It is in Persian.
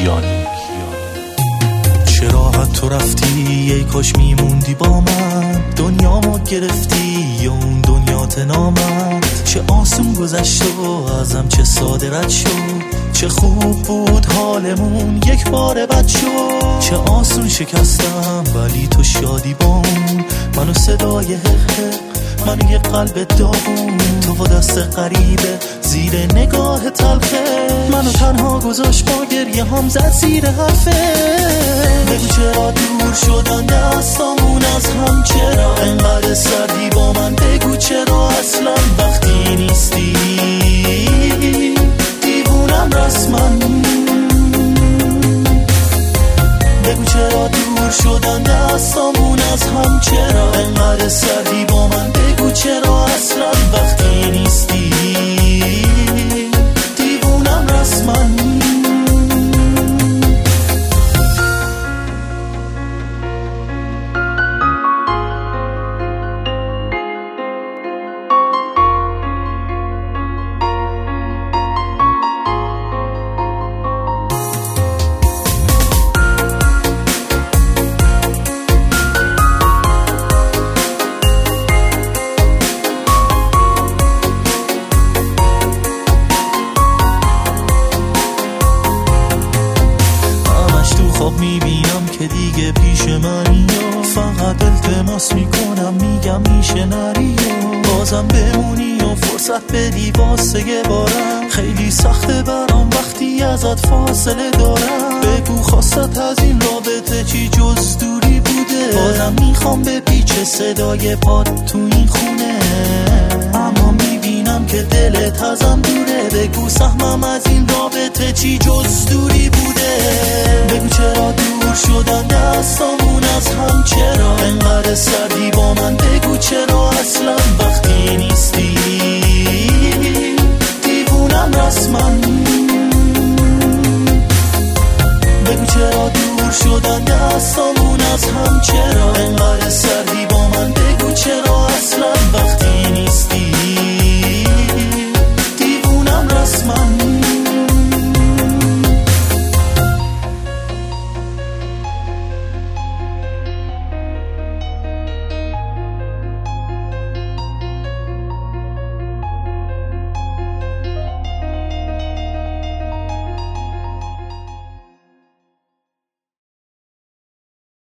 کیانی. چرا تو رفتی ای کاش میموندی با من، دنیامو گرفتی یا اون دنیات نامد. چه آسون گذشت و ازم چه ساده رد شد، چه خوب بود حالمون یک بار بد شد. چه آسون شکستم ولی تو شادی با اون، منو صدای حق منو یه قلب داغون. تو با دست غریبه زیر نگاه تلخه، منو تنها گذاشت با گریه هم زد زیر حرفه. بگو چرا دور شدن دستامون از هم، چرا انقدر سردی با من، بگو چرا اصلا وقتی نیستی دیوونم رسما. بگو چرا دور شدن دستامون از هم، چرا انقدر سردی با من، بگو چرا اصلا وقتی نیستی دیوونم رسما. خواب میبینم که دیگه پیش منی، فقط التماس میکنم میگم میشه نری، بازم بمونی و فرصت بدی واسه یه بارم. خیلی سخته برام وقتی ازت فاصله دارم، بگو خواستت از این رابطه چی جز دوری بوده. بازم میخوام بپیچه صدای پاد تو این خونه، اما میبینم که دلت ازم دوره. بگو سهمم از این رابطه چی جز دوری بوده. بگو چرا دور شدن دستامون از هم، چرا انقدر سردی با من، بگو چرا اصلا وقتی نیستی دیوونم رسما. بگو چرا دور شدن دستامون از هم، چرا انقدر سردی با من، بگو چرا اصلا وقتی